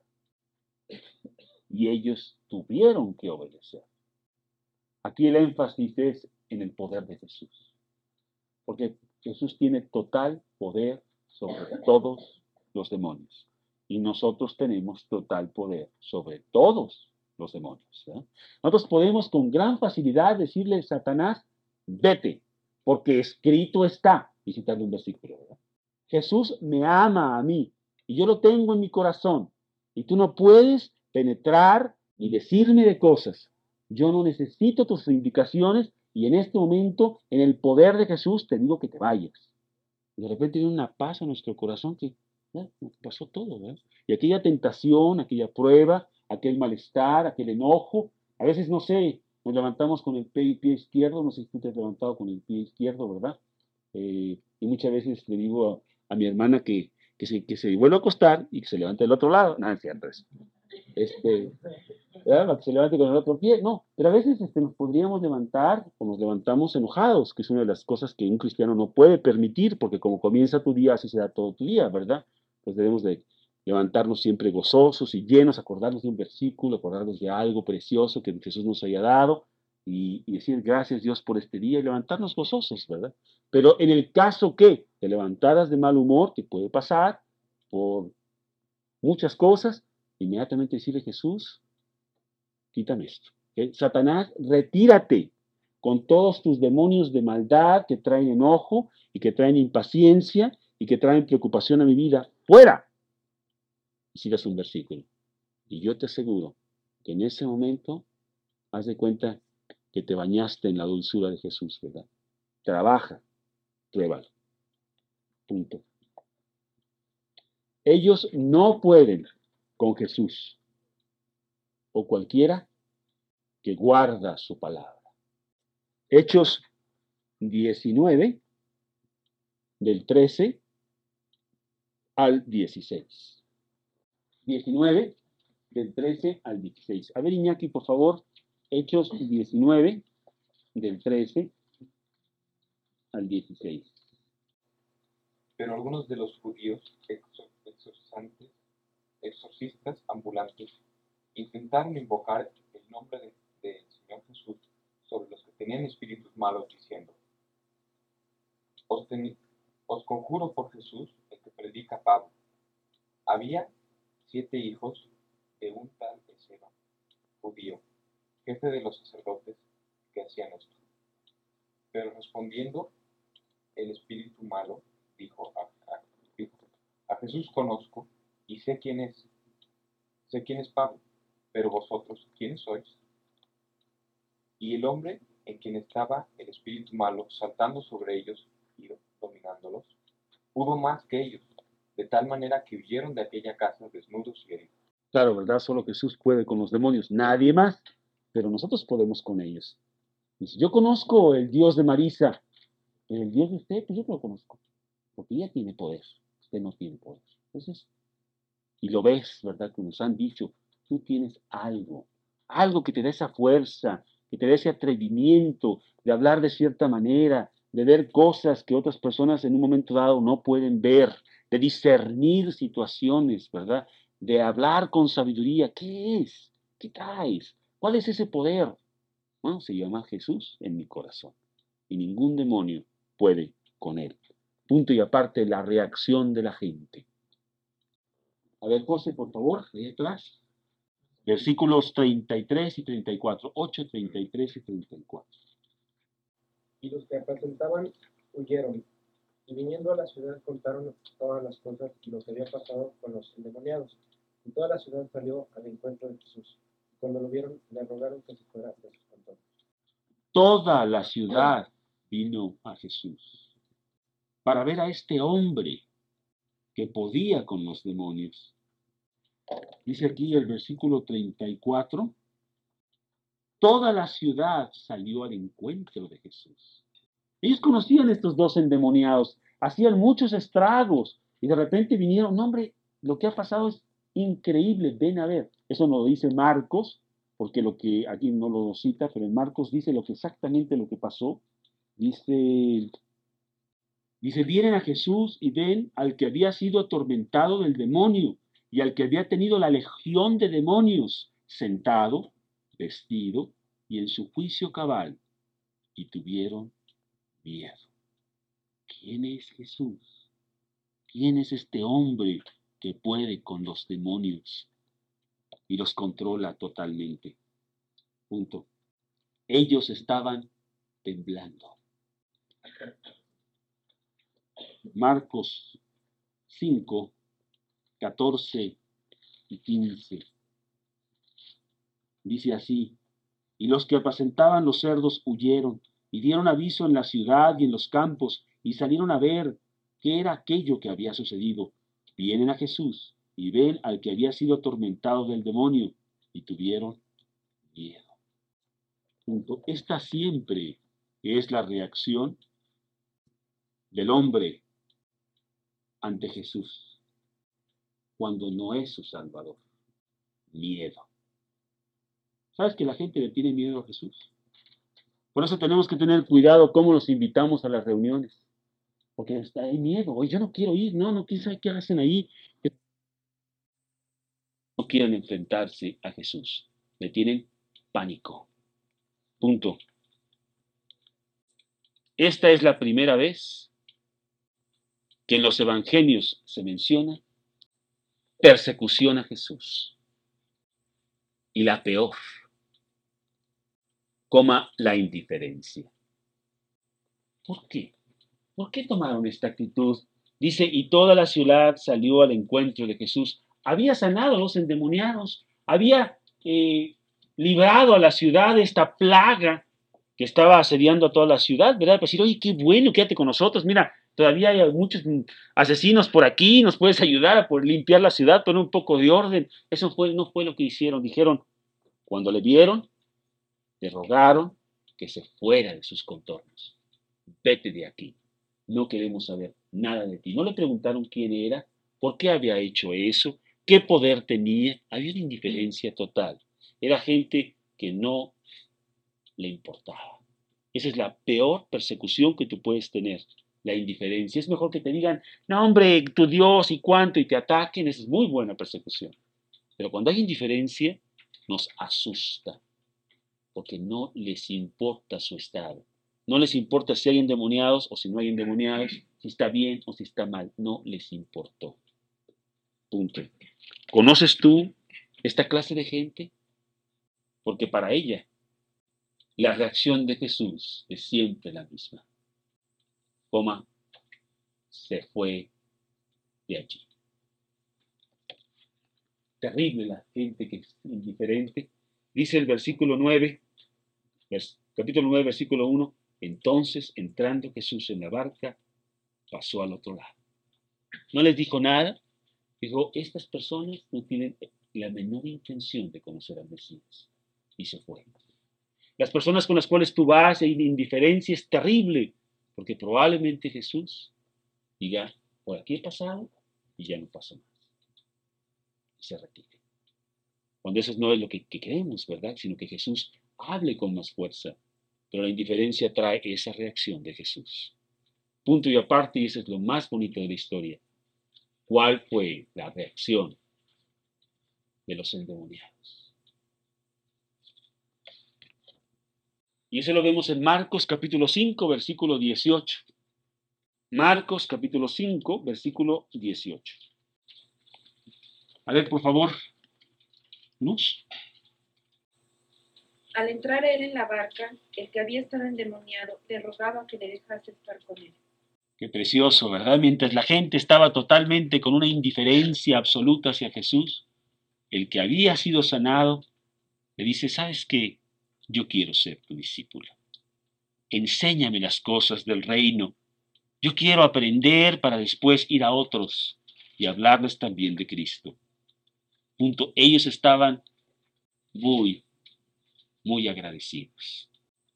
Y ellos tuvieron que obedecer. Aquí el énfasis es en el poder de Jesús. Porque Jesús tiene total poder sobre todos los demonios. Y nosotros tenemos total poder sobre todos los demonios. ¿eh? Nosotros podemos con gran facilidad decirle a Satanás, vete, porque escrito está, y citarle un versículo. ¿verdad? Jesús me ama a mí, y yo lo tengo en mi corazón, y tú no puedes penetrar ni decirme de cosas. Yo no necesito tus indicaciones, y en este momento, en el poder de Jesús, te digo que te vayas. Y de repente viene una paz a nuestro corazón que ¿eh? pasó todo. ¿verdad? Y aquella tentación, aquella prueba, aquel malestar, aquel enojo, a veces, no sé, nos levantamos con el pie, pie izquierdo, no sé si tú te has levantado con el pie izquierdo, ¿verdad? Eh, y muchas veces le digo a, a mi hermana que, que, se, que se vuelva a acostar y que se levante del otro lado. Nada, es cierto eso. Este, ¿verdad? Que se levante con el otro pie. No, pero a veces este, nos podríamos levantar o nos levantamos enojados, que es una de las cosas que un cristiano no puede permitir, porque como comienza tu día, así será todo tu día, ¿verdad? Pues debemos de levantarnos siempre gozosos y llenos, acordarnos de un versículo, acordarnos de algo precioso que Jesús nos haya dado y, y decir gracias Dios por este día y levantarnos gozosos, ¿verdad? Pero en el caso que te levantaras de mal humor, que puede pasar por muchas cosas, inmediatamente decirle Jesús, quítame esto. ¿okay? Satanás, retírate con todos tus demonios de maldad que traen enojo y que traen impaciencia y que traen preocupación a mi vida. ¡Fuera! Y sigas un versículo. Y yo te aseguro que en ese momento, haz de cuenta que te bañaste en la dulzura de Jesús, ¿verdad? Trabaja, pruébalo. Punto. Ellos no pueden con Jesús o cualquiera que guarda su palabra. Hechos diecinueve, del trece al dieciséis. diecinueve, del trece al dieciséis. A ver, Iñaki, por favor, Hechos diecinueve, del trece al dieciséis. Pero algunos de los judíos exorcizantes, exorcistas ambulantes intentaron invocar el nombre del de Señor Jesús sobre los que tenían espíritus malos, diciendo: os, ten- os conjuro por Jesús, el que predica Pablo. Había siete hijos de un tal Esceva, judío, jefe de los sacerdotes, que hacían esto. Pero respondiendo el espíritu malo, dijo a, a- dijo, a Jesús conozco y sé quién es, sé quién es Pablo, pero vosotros, ¿quiénes sois? Y el hombre en quien estaba el espíritu malo, saltando sobre ellos y dominándolos, pudo más que ellos, de tal manera que huyeron de aquella casa desnudos y heridos. Claro, ¿verdad? Solo Jesús puede con los demonios, nadie más, pero nosotros podemos con ellos. Dice, yo conozco el Dios de Marisa, pero el Dios de usted, pues yo no lo conozco, porque ella tiene poder, usted no tiene poder. Entonces, y lo ves, ¿verdad? Que nos han dicho, tú tienes algo, algo que te dé esa fuerza, que te dé ese atrevimiento de hablar de cierta manera, de ver cosas que otras personas en un momento dado no pueden ver, de discernir situaciones, ¿verdad? De hablar con sabiduría. ¿Qué es? ¿Qué traes? ¿Cuál es ese poder? Bueno, se llama Jesús en mi corazón. Y ningún demonio puede con él. Punto y aparte la reacción de la gente. A ver, José, por favor, lee atrás. Versículos treinta y tres y treinta y cuatro. ocho, treinta y tres y treinta y cuatro. Y los que apacentaban huyeron, y viniendo a la ciudad contaron todas las cosas y lo que había pasado con los endemoniados. Y toda la ciudad salió al encuentro de Jesús. Y cuando lo vieron, le rogaron que se fuera de sus cantores. Toda la ciudad vino a Jesús para ver a este hombre que podía con los demonios. Dice aquí el versículo treinta y cuatro. Toda la ciudad salió al encuentro de Jesús. Ellos conocían a estos dos endemoniados, hacían muchos estragos y de repente vinieron, no hombre, lo que ha pasado es increíble, ven a ver. Eso no lo dice Marcos, porque lo que aquí no lo cita, pero en Marcos dice lo que exactamente lo que pasó. Dice, dice, vienen a Jesús y ven al que había sido atormentado del demonio y al que había tenido la legión de demonios sentado, vestido y en su juicio cabal, y tuvieron miedo. ¿Quién es Jesús? ¿Quién es este hombre que puede con los demonios y los controla totalmente? Punto. Ellos estaban temblando. Marcos cinco, catorce y quince. Dice así, y los que apacentaban los cerdos huyeron y dieron aviso en la ciudad y en los campos y salieron a ver qué era aquello que había sucedido. Vienen a Jesús y ven al que había sido atormentado del demonio y tuvieron miedo. Punto. Esta siempre es la reacción del hombre ante Jesús cuando no es su Salvador. Miedo. ¿Sabes que la gente le tiene miedo a Jesús? Por eso tenemos que tener cuidado cómo los invitamos a las reuniones. Porque está, hay miedo. Oye, yo no quiero ir. No, no, quién sabe qué hacen ahí. No quieren enfrentarse a Jesús. Le tienen pánico. Punto. Esta es la primera vez que en los evangelios se menciona persecución a Jesús. Y la peor, coma la indiferencia. ¿Por qué? ¿Por qué tomaron esta actitud? Dice, y toda la ciudad salió al encuentro de Jesús. Había sanado a los endemoniados, había eh, librado a la ciudad de esta plaga que estaba asediando a toda la ciudad, ¿verdad? Pues decir, oye, qué bueno, quédate con nosotros, mira, todavía hay muchos asesinos por aquí, nos puedes ayudar a poder limpiar la ciudad, poner un poco de orden. Eso fue, no fue lo que hicieron. Dijeron, cuando le vieron, le rogaron que se fuera de sus contornos. Vete de aquí. No queremos saber nada de ti. No le preguntaron quién era, por qué había hecho eso, qué poder tenía. Había una indiferencia total. Era gente que no le importaba. Esa es la peor persecución que tú puedes tener, la indiferencia. Es mejor que te digan, no hombre, tu Dios y cuánto, y te ataquen. Esa es muy buena persecución. Pero cuando hay indiferencia, nos asusta, porque no les importa su estado. No les importa si hay endemoniados o si no hay endemoniados, si está bien o si está mal. No les importó. Punto. ¿Conoces tú esta clase de gente? Porque para ella la reacción de Jesús es siempre la misma. Coma, se fue de allí. Terrible la gente que es indiferente. Dice el versículo nueve, vers, capítulo nueve, versículo uno, entonces entrando Jesús en la barca, pasó al otro lado. No les dijo nada, dijo, estas personas no tienen la menor intención de conocer al Mesías. Y se fue. Las personas con las cuales tú vas en indiferencia es terrible, porque probablemente Jesús diga, por aquí he pasado y ya no paso más. Y se retire. Cuando eso no es lo que, que queremos, ¿verdad? Sino que Jesús hable con más fuerza. Pero la indiferencia trae esa reacción de Jesús. Punto y aparte, y eso es lo más bonito de la historia. ¿Cuál fue la reacción de los endemoniados? Y eso lo vemos en Marcos capítulo cinco, versículo dieciocho. Marcos capítulo cinco, versículo dieciocho. A ver, por favor, Luz. Al entrar él en la barca, el que había estado endemoniado le rogaba que le dejase estar con él. Qué precioso, ¿verdad? Mientras la gente estaba totalmente con una indiferencia absoluta hacia Jesús, el que había sido sanado le dice, ¿sabes qué? Yo quiero ser tu discípulo. Enséñame las cosas del reino. Yo quiero aprender para después ir a otros y hablarles también de Cristo. Punto. Ellos estaban muy, muy agradecidos.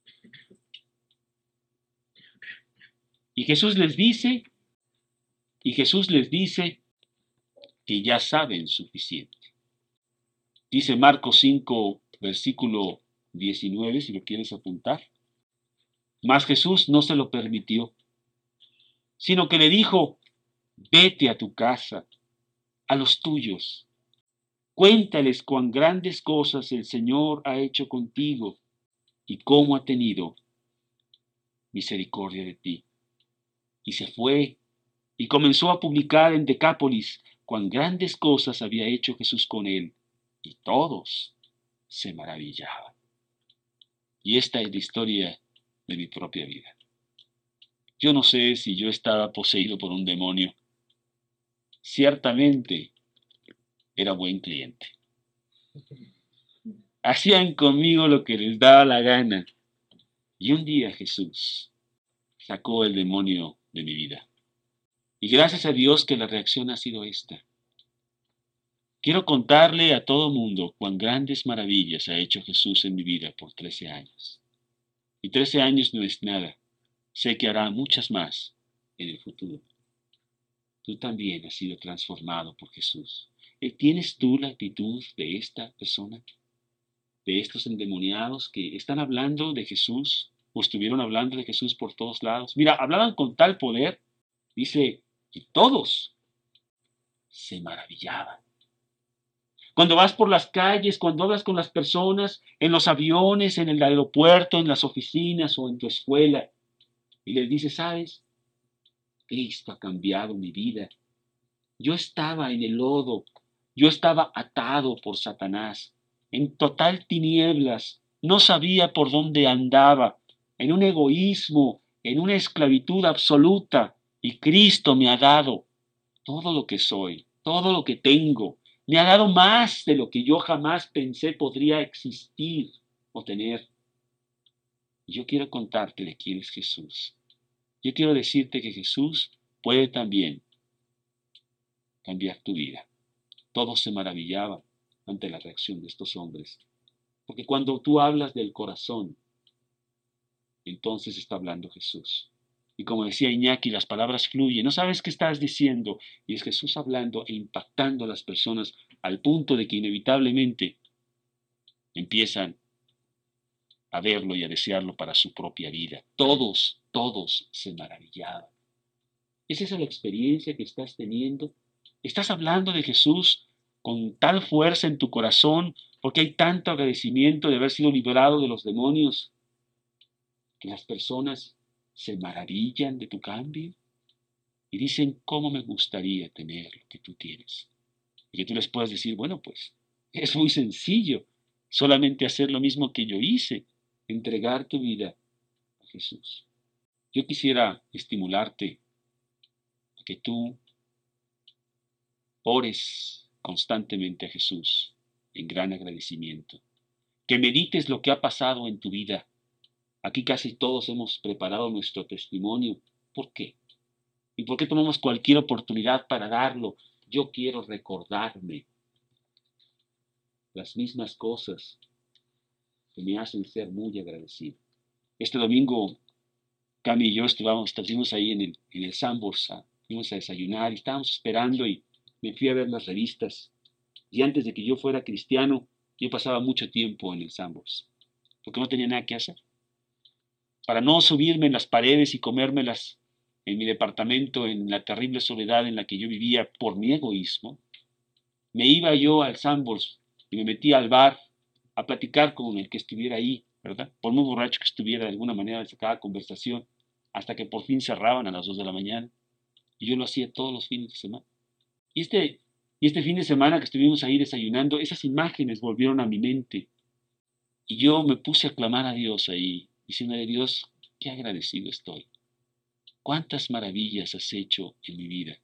Y Jesús les dice, y Jesús les dice que ya saben suficiente. Dice Marcos cinco, versículo diecinueve, si lo quieres apuntar. Mas Jesús no se lo permitió, sino que le dijo, vete a tu casa, a los tuyos. Cuéntales cuán grandes cosas el Señor ha hecho contigo y cómo ha tenido misericordia de ti. Y se fue y comenzó a publicar en Decápolis cuán grandes cosas había hecho Jesús con él, y todos se maravillaban. Y esta es la historia de mi propia vida. Yo no sé si yo estaba poseído por un demonio. Ciertamente era buen cliente. Hacían conmigo lo que les daba la gana. Y un día Jesús sacó el demonio de mi vida. Y gracias a Dios que la reacción ha sido esta. Quiero contarle a todo mundo cuán grandes maravillas ha hecho Jesús en mi vida por trece años. Y trece años no es nada. Sé que hará muchas más en el futuro. Tú también has sido transformado por Jesús. ¿Tienes tú la actitud de esta persona? De estos endemoniados que están hablando de Jesús o estuvieron hablando de Jesús por todos lados. Mira, hablaban con tal poder, dice, que todos se maravillaban. Cuando vas por las calles, cuando hablas con las personas, en los aviones, en el aeropuerto, en las oficinas o en tu escuela, y les dices, ¿sabes? Cristo ha cambiado mi vida. Yo estaba en el lodo, yo estaba atado por Satanás, en total tinieblas, no sabía por dónde andaba, en un egoísmo, en una esclavitud absoluta, y Cristo me ha dado todo lo que soy, todo lo que tengo. Me ha dado más de lo que yo jamás pensé podría existir o tener. Y yo quiero contarte de quién es Jesús. Yo quiero decirte que Jesús puede también cambiar tu vida. Todos se maravillaban ante la reacción de estos hombres. Porque cuando tú hablas del corazón, entonces está hablando Jesús. Y como decía Iñaki, las palabras fluyen. No sabes qué estás diciendo. Y es Jesús hablando e impactando a las personas al punto de que inevitablemente empiezan a verlo y a desearlo para su propia vida. Todos, todos se maravillaban. ¿Es esa la experiencia que estás teniendo? ¿Estás hablando de Jesús con tal fuerza en tu corazón porque hay tanto agradecimiento de haber sido liberado de los demonios? que las personas se maravillan de tu cambio y dicen, ¿cómo me gustaría tener lo que tú tienes? Y que tú les puedas decir, bueno, pues es muy sencillo, solamente hacer lo mismo que yo hice, entregar tu vida a Jesús. Yo quisiera estimularte a que tú ores constantemente a Jesús en gran agradecimiento, que medites lo que ha pasado en tu vida. Aquí casi todos hemos preparado nuestro testimonio. ¿Por qué? ¿Y por qué tomamos cualquier oportunidad para darlo? Yo quiero recordarme las mismas cosas que me hacen ser muy agradecido. Este domingo, Cami y yo estuvimos, estuvimos ahí en el, en el Sambors, a, fuimos a desayunar y estábamos esperando y me fui a ver las revistas. Y antes de que yo fuera cristiano, yo pasaba mucho tiempo en el Sambors, porque no tenía nada que hacer. Para no subirme en las paredes y comérmelas en mi departamento, en la terrible soledad en la que yo vivía por mi egoísmo, me iba yo al Sambors y me metía al bar a platicar con el que estuviera ahí, ¿verdad? Por muy borracho que estuviera, de alguna manera sacaba conversación, hasta que por fin cerraban a las dos de la mañana. Y yo lo hacía todos los fines de semana. Y este, y este fin de semana que estuvimos ahí desayunando, esas imágenes volvieron a mi mente. Y yo me puse a clamar a Dios ahí, diciéndole, Dios, qué agradecido estoy. ¿Cuántas maravillas has hecho en mi vida?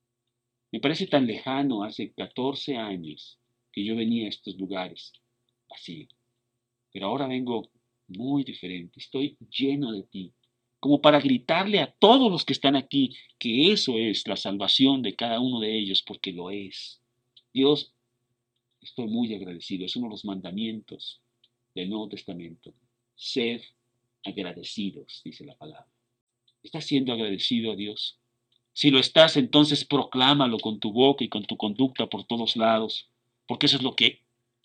Me parece tan lejano, hace catorce años que yo venía a estos lugares, así. Pero ahora vengo muy diferente, estoy lleno de ti, como para gritarle a todos los que están aquí que eso es la salvación de cada uno de ellos, porque lo es. Dios, estoy muy agradecido, es uno de los mandamientos del Nuevo Testamento. Sed agradecidos, dice la palabra. ¿Estás siendo agradecido a Dios? Si lo estás, entonces proclámalo con tu boca y con tu conducta por todos lados, porque eso es lo que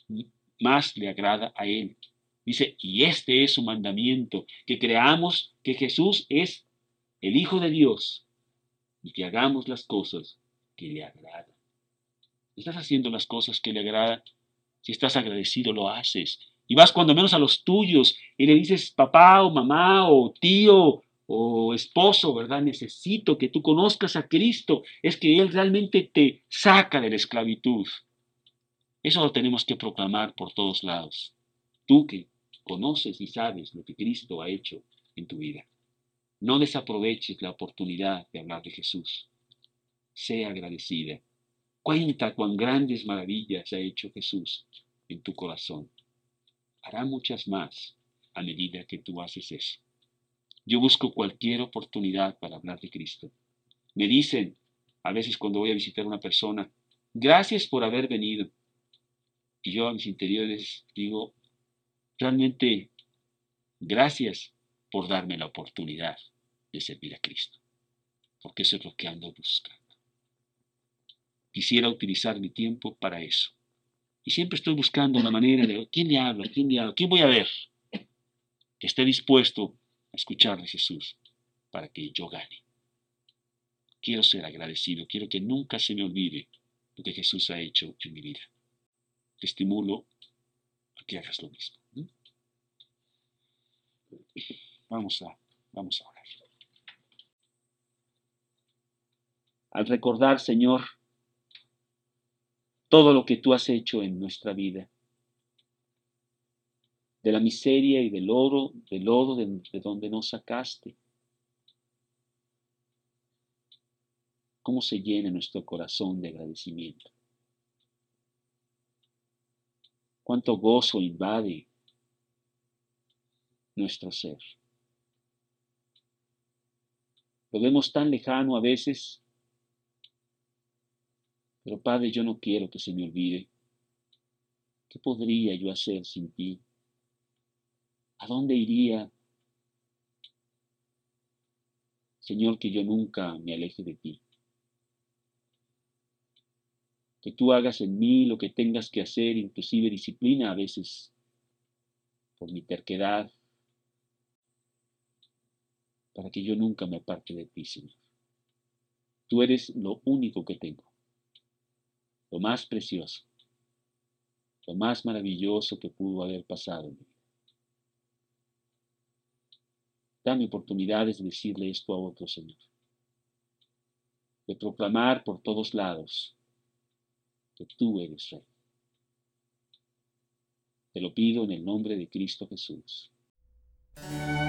más le agrada a Él. Dice, y este es su mandamiento, que creamos que Jesús es el Hijo de Dios y que hagamos las cosas que le agradan. ¿Estás haciendo las cosas que le agradan? Si estás agradecido, lo haces. Y vas cuando menos a los tuyos y le dices, papá o mamá o tío o esposo, ¿verdad? Necesito que tú conozcas a Cristo. Es que Él realmente te saca de la esclavitud. Eso lo tenemos que proclamar por todos lados. Tú que conoces y sabes lo que Cristo ha hecho en tu vida. No desaproveches la oportunidad de hablar de Jesús. Sea agradecida. Cuenta cuán grandes maravillas ha hecho Jesús en tu corazón. Hará muchas más a medida que tú haces eso. Yo busco cualquier oportunidad para hablar de Cristo. Me dicen, a veces cuando voy a visitar a una persona, gracias por haber venido. Y yo a mis interiores digo, realmente, gracias por darme la oportunidad de servir a Cristo. Porque eso es lo que ando buscando. Quisiera utilizar mi tiempo para eso. Y siempre estoy buscando la manera de, ¿quién le habla? ¿Quién le habla? ¿Quién voy a ver? Que esté dispuesto a escuchar de Jesús para que yo gane. Quiero ser agradecido, quiero que nunca se me olvide lo que Jesús ha hecho en mi vida. Te estimulo a que hagas lo mismo. ¿Mm? Vamos a, vamos a orar. Al recordar, Señor, todo lo que tú has hecho en nuestra vida, de la miseria y del lodo, del lodo de, de donde nos sacaste, cómo se llena nuestro corazón de agradecimiento. Cuánto gozo invade nuestro ser. Lo vemos tan lejano a veces, pero Padre, yo no quiero que se me olvide. ¿Qué podría yo hacer sin ti? ¿A dónde iría, Señor, que yo nunca me aleje de ti? Que tú hagas en mí lo que tengas que hacer, inclusive disciplina a veces por mi terquedad, para que yo nunca me aparte de ti, Señor. Tú eres lo único que tengo, lo más precioso, lo más maravilloso que pudo haber pasado en mí. Dame oportunidades de decirle esto a otro, Señor. De proclamar por todos lados que tú eres Rey. Te lo pido en el nombre de Cristo Jesús.